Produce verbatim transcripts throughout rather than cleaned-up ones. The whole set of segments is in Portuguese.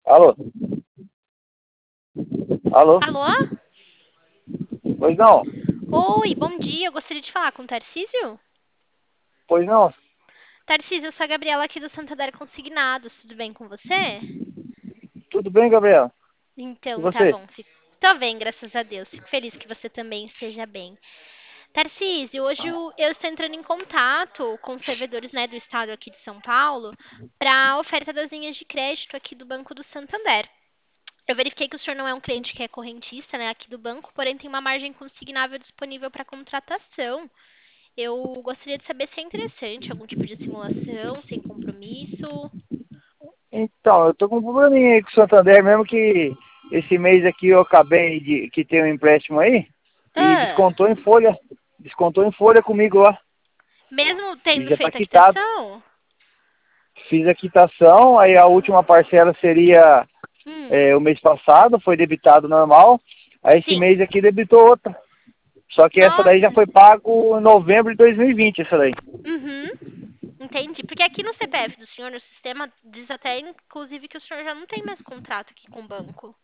Alô? Alô? Alô? Pois não? Oi, bom dia. Eu gostaria de falar com o Tarcísio. Pois não? Tarcísio, eu sou a Gabriela aqui do Santander Consignados. Tudo bem com você? Tudo bem, Gabriel? E Então, tá você? bom. Fico... Tô bem, graças a Deus. Fico feliz que você também esteja bem. Tarcísio, hoje eu eu estou entrando em contato com os servidores, né, do estado aqui de São Paulo para a oferta das linhas de crédito aqui do Banco do Santander. Eu verifiquei que o senhor não é um cliente que é correntista, né, aqui do banco, porém tem uma margem consignável disponível para contratação. Eu gostaria de saber se é interessante algum tipo de simulação, sem compromisso. Então, eu tô com um probleminha aí com o Santander, mesmo que esse mês aqui eu acabei de que tem um empréstimo aí e Ah, descontou em folha. Descontou em folha comigo lá. mesmo E tendo já tá feito a quitado. quitação? Fiz a quitação, aí a última parcela seria Hum, é, o mês passado, foi debitado normal. Aí esse sim. mês aqui debitou outra. Só que essa daí já Nossa. foi pago em novembro de dois mil e vinte, essa daí. Uhum. Entendi. Porque aqui no C P F do senhor, no sistema, diz até, inclusive, que o senhor já não tem mais contrato aqui com o banco.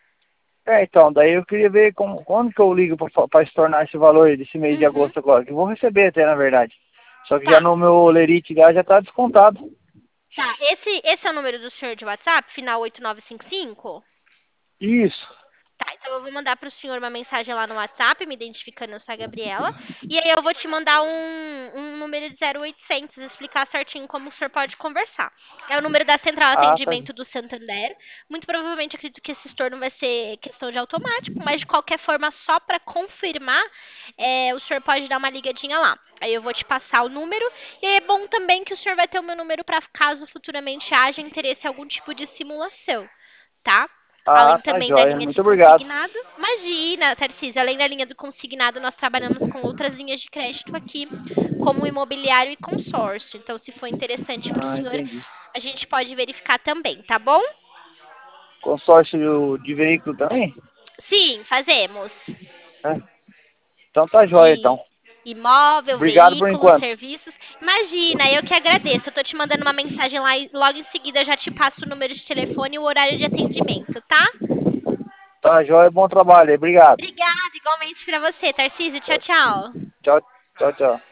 É, então, daí eu queria ver como, quando que eu ligo para se tornar esse valor desse mês de Uhum. agosto agora, que eu vou receber até, na verdade. Só que já Tá. no meu Lerite já, já tá descontado. Tá. Esse, esse é o número do senhor de WhatsApp, final oito nove cinco cinco? Isso. Tá, então eu vou mandar para o senhor uma mensagem lá no WhatsApp, me identificando, eu sou a Gabriela. E aí eu vou te mandar um, um número de zero oitocentos, explicar certinho como o senhor pode conversar. É o número da Central Ah, tá. Atendimento do Santander. Muito provavelmente acredito que esse estorno vai ser questão de automático, mas de qualquer forma, só para confirmar, é, o senhor pode dar uma ligadinha lá. Aí eu vou te passar o número. E é bom também que o senhor vai ter o meu número para caso futuramente haja interesse em algum tipo de simulação, tá? Ah, Além tá também da jóia. linha de Muito obrigado. consignado. Imagina, Tarcísio, além da linha do consignado, nós trabalhamos com outras linhas de crédito aqui, como imobiliário e consórcio. Então, se for interessante para o Ah, senhor, entendi. a gente pode verificar também, tá bom? Consórcio de veículo também? Sim, fazemos. É. Então tá jóia, então. De imóvel, Obrigado por veículos, enquanto. serviços. Imagina, eu que agradeço. Eu tô te mandando uma mensagem lá e logo em seguida eu já te passo o número de telefone e o horário de atendimento, tá? Tá jóia, bom trabalho aí. Obrigado. Obrigada, igualmente para você, Tarcísio. Tchau, tchau. Tchau, tchau, tchau.